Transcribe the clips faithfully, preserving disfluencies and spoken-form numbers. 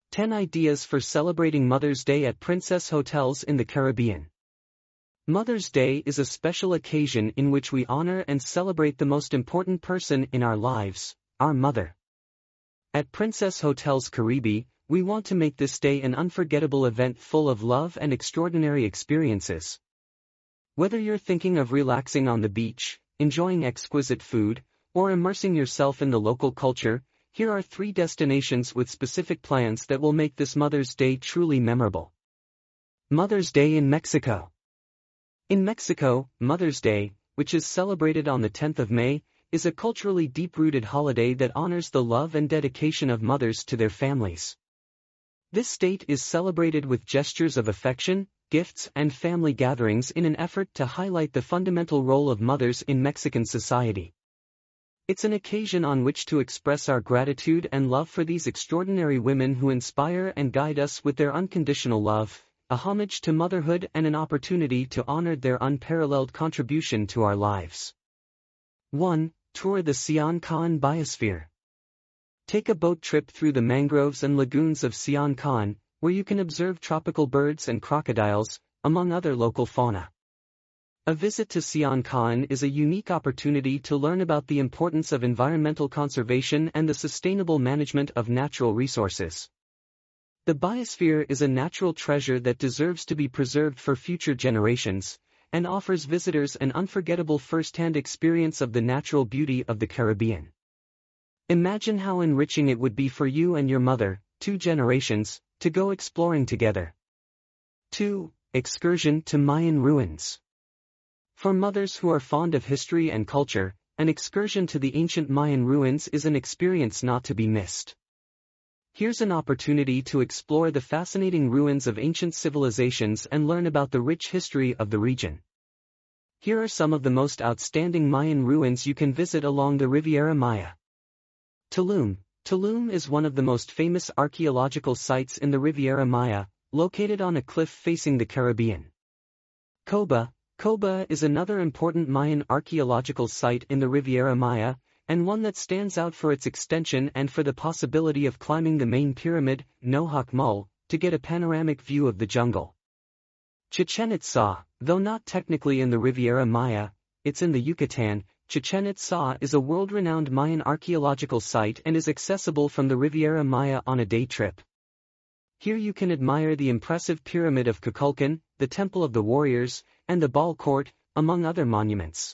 ten Ideas for Celebrating Mother's Day at Princess Hotels in the Caribbean. Mother's Day is a special occasion in which we honor and celebrate the most important person in our lives, our mother. At Princess Hotels Caribe, we want to make this day an unforgettable event full of love and extraordinary experiences. Whether you're thinking of relaxing on the beach, enjoying exquisite food, or immersing yourself in the local culture, here are three destinations with specific plans that will make this Mother's Day truly memorable. Mother's Day in Mexico. In Mexico, Mother's Day, which is celebrated on the tenth of May, is a culturally deep-rooted holiday that honors the love and dedication of mothers to their families. This date is celebrated with gestures of affection, gifts, and family gatherings in an effort to highlight the fundamental role of mothers in Mexican society. It's an occasion on which to express our gratitude and love for these extraordinary women who inspire and guide us with their unconditional love, a homage to motherhood and an opportunity to honor their unparalleled contribution to our lives. one. Tour the Sian-Ka'an Biosphere. Take a boat trip through the mangroves and lagoons of Sian-Ka'an, where you can observe tropical birds and crocodiles, among other local fauna. A visit to Sian-Ka'an is a unique opportunity to learn about the importance of environmental conservation and the sustainable management of natural resources. The biosphere is a natural treasure that deserves to be preserved for future generations, and offers visitors an unforgettable first-hand experience of the natural beauty of the Caribbean. Imagine how enriching it would be for you and your mother, two generations, to go exploring together. two. Excursion to Mayan ruins. For mothers who are fond of history and culture, an excursion to the ancient Mayan ruins is an experience not to be missed. Here's an opportunity to explore the fascinating ruins of ancient civilizations and learn about the rich history of the region. Here are some of the most outstanding Mayan ruins you can visit along the Riviera Maya. Tulum. Tulum is one of the most famous archaeological sites in the Riviera Maya, located on a cliff facing the Caribbean. Coba. Coba is another important Mayan archaeological site in the Riviera Maya, and one that stands out for its extension and for the possibility of climbing the main pyramid, Nohak Mul, to get a panoramic view of the jungle. Chichen Itza. Though not technically in the Riviera Maya, it's in the Yucatan. Chichen Itza is a world-renowned Mayan archaeological site and is accessible from the Riviera Maya on a day trip. Here you can admire the impressive Pyramid of Kukulkan, the Temple of the Warriors, and the Ball Court, among other monuments.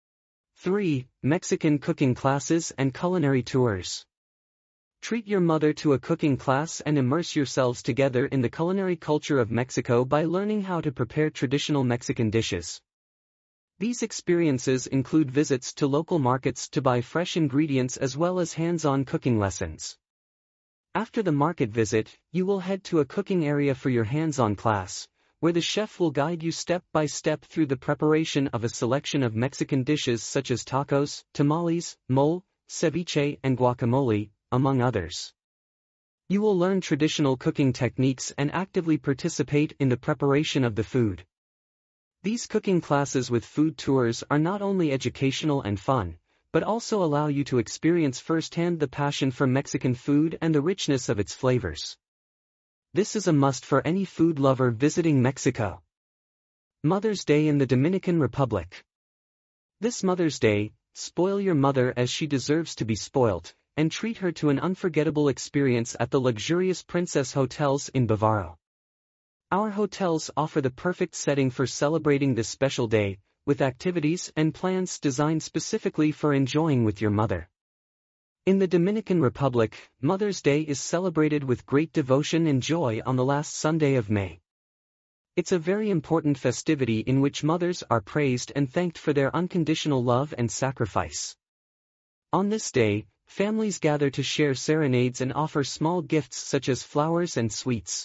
three. Mexican cooking classes and culinary tours. Treat your mother to a cooking class and immerse yourselves together in the culinary culture of Mexico by learning how to prepare traditional Mexican dishes. These experiences include visits to local markets to buy fresh ingredients as well as hands-on cooking lessons. After the market visit, you will head to a cooking area for your hands-on class, where the chef will guide you step by step through the preparation of a selection of Mexican dishes such as tacos, tamales, mole, ceviche, and guacamole, among others. You will learn traditional cooking techniques and actively participate in the preparation of the food. These cooking classes with food tours are not only educational and fun, but also allow you to experience firsthand the passion for Mexican food and the richness of its flavors. This is a must for any food lover visiting Mexico. Mother's Day in the Dominican Republic. This Mother's Day, spoil your mother as she deserves to be spoilt, and treat her to an unforgettable experience at the luxurious Princess Hotels in Bávaro. Our hotels offer the perfect setting for celebrating this special day, with activities and plans designed specifically for enjoying with your mother. In the Dominican Republic, Mother's Day is celebrated with great devotion and joy on the last Sunday of May. It's a very important festivity in which mothers are praised and thanked for their unconditional love and sacrifice. On this day, families gather to share serenades and offer small gifts such as flowers and sweets.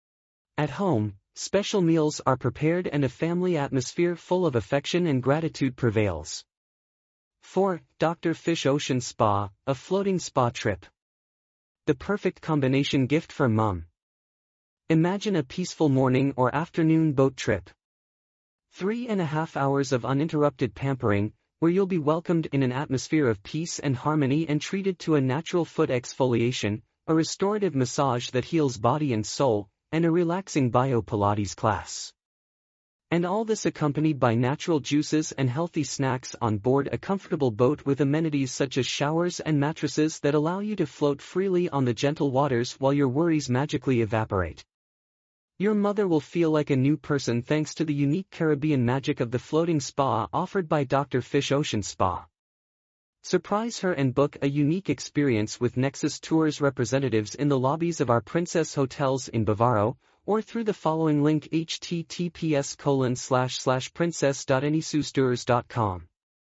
At home, special meals are prepared and a family atmosphere full of affection and gratitude prevails. four. Doctor Fish Ocean Spa, a floating spa trip. The perfect combination gift for mom. Imagine a peaceful morning or afternoon boat trip. Three and a half hours of uninterrupted pampering, where you'll be welcomed in an atmosphere of peace and harmony and treated to a natural foot exfoliation, a restorative massage that heals body and soul, and a relaxing bio Pilates class. And all this accompanied by natural juices and healthy snacks on board a comfortable boat with amenities such as showers and mattresses that allow you to float freely on the gentle waters while your worries magically evaporate. Your mother will feel like a new person thanks to the unique Caribbean magic of the floating spa offered by Doctor Fish Ocean Spa. Surprise her and book a unique experience with Nexus Tours representatives in the lobbies of our Princess Hotels in Bavaro, or through the following link https colon slash slash princess dot anisousteurs dot com.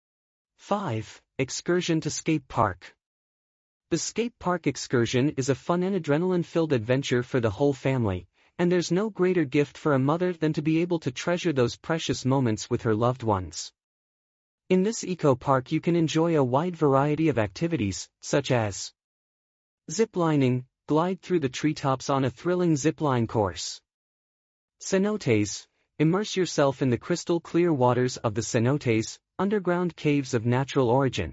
five. Excursion to Scape Park. The Scape Park excursion is a fun and adrenaline-filled adventure for the whole family, and there's no greater gift for a mother than to be able to treasure those precious moments with her loved ones. In this eco-park you can enjoy a wide variety of activities, such as zip-lining, glide through the treetops on a thrilling zip-line course. Cenotes, immerse yourself in the crystal-clear waters of the cenotes, underground caves of natural origin.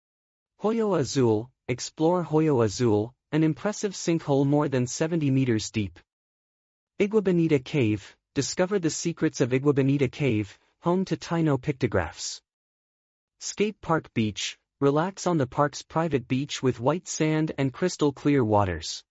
Hoyo Azul, explore Hoyo Azul, an impressive sinkhole more than seventy meters deep. Igua Bonita Cave, discover the secrets of Igua Bonita Cave, home to Taino pictographs. Scape Park Beach, relax on the park's private beach with white sand and crystal-clear waters.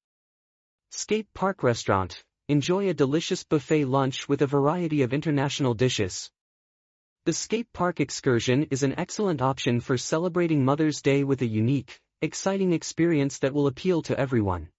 Scape Park Restaurant, enjoy a delicious buffet lunch with a variety of international dishes. The Scape Park excursion is an excellent option for celebrating Mother's Day with a unique, exciting experience that will appeal to everyone.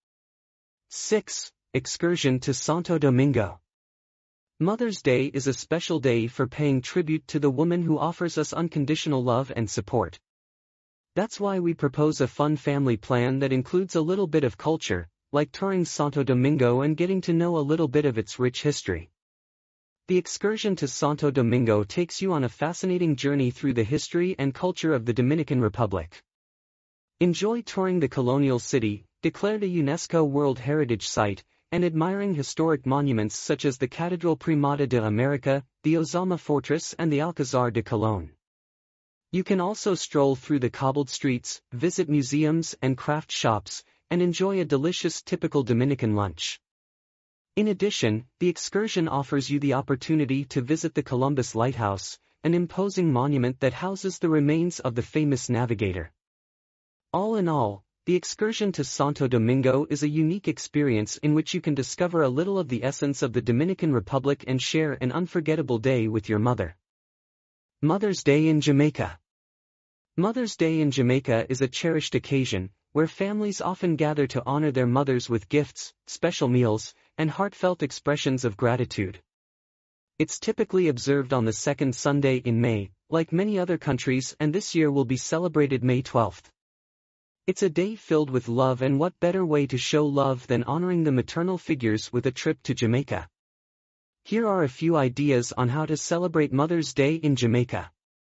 six. Excursion to Santo Domingo. Mother's Day is a special day for paying tribute to the woman who offers us unconditional love and support. That's why we propose a fun family plan that includes a little bit of culture, like touring Santo Domingo and getting to know a little bit of its rich history. The excursion to Santo Domingo takes you on a fascinating journey through the history and culture of the Dominican Republic. Enjoy touring the colonial city, declared a UNESCO World Heritage Site, and admiring historic monuments such as the Catedral Primada de America, the Ozama Fortress and the Alcázar de Colón. You can also stroll through the cobbled streets, visit museums and craft shops, and enjoy a delicious typical Dominican lunch. In addition, the excursion offers you the opportunity to visit the Columbus Lighthouse, an imposing monument that houses the remains of the famous navigator. All in all, the excursion to Santo Domingo is a unique experience in which you can discover a little of the essence of the Dominican Republic and share an unforgettable day with your mother. Mother's Day in Jamaica. Mother's Day in Jamaica is a cherished occasion, where families often gather to honor their mothers with gifts, special meals, and heartfelt expressions of gratitude. It's typically observed on the second Sunday in May, like many other countries, and this year will be celebrated May twelfth. It's a day filled with love, and what better way to show love than honoring the maternal figures with a trip to Jamaica. Here are a few ideas on how to celebrate Mother's Day in Jamaica.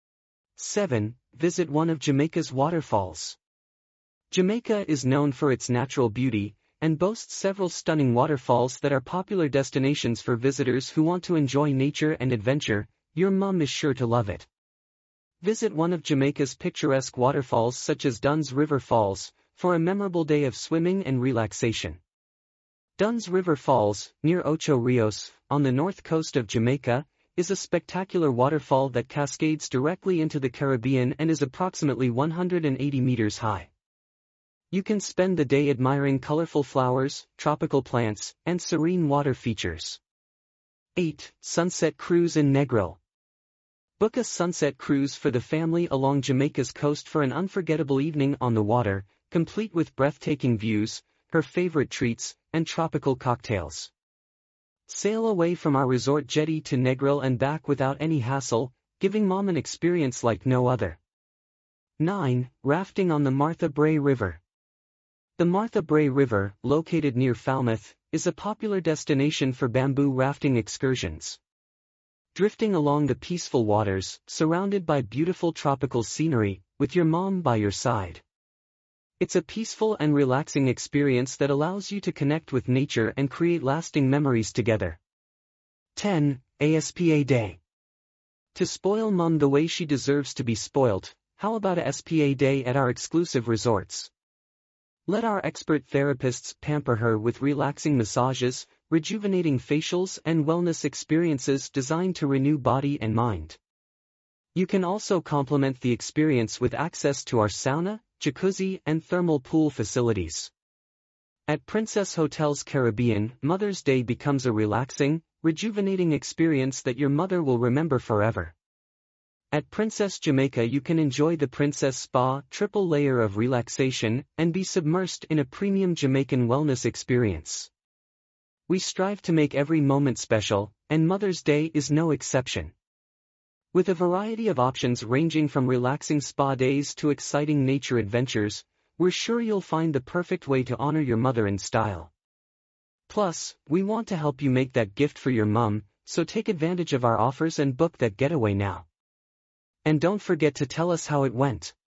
seven. Visit one of Jamaica's waterfalls. Jamaica is known for its natural beauty, and boasts several stunning waterfalls that are popular destinations for visitors who want to enjoy nature and adventure. Your mum is sure to love it. Visit one of Jamaica's picturesque waterfalls such as Dunn's River Falls, for a memorable day of swimming and relaxation. Dunn's River Falls, near Ocho Rios, on the north coast of Jamaica, is a spectacular waterfall that cascades directly into the Caribbean and is approximately one hundred eighty meters high. You can spend the day admiring colorful flowers, tropical plants, and serene water features. eight. Sunset Cruise in Negril. Book a sunset cruise for the family along Jamaica's coast for an unforgettable evening on the water, complete with breathtaking views, her favorite treats, and tropical cocktails. Sail away from our resort jetty to Negril and back without any hassle, giving mom an experience like no other. nine. Rafting on the Martha Brae River. The Martha Brae River, located near Falmouth, is a popular destination for bamboo rafting excursions. Drifting along the peaceful waters, surrounded by beautiful tropical scenery, with your mom by your side. It's a peaceful and relaxing experience that allows you to connect with nature and create lasting memories together. ten. A S P A Day. To spoil mom the way she deserves to be spoiled, how about a S P A Day at our exclusive resorts? Let our expert therapists pamper her with relaxing massages, rejuvenating facials and wellness experiences designed to renew body and mind. You can also complement the experience with access to our sauna, jacuzzi and thermal pool facilities. At Princess Hotels Caribbean, Mother's Day becomes a relaxing, rejuvenating experience that your mother will remember forever. At Princess Jamaica you can enjoy the Princess Spa triple layer of relaxation and be submersed in a premium Jamaican wellness experience. We strive to make every moment special, and Mother's Day is no exception. With a variety of options ranging from relaxing spa days to exciting nature adventures, we're sure you'll find the perfect way to honor your mother in style. Plus, we want to help you make that gift for your mum, so take advantage of our offers and book that getaway now. And don't forget to tell us how it went.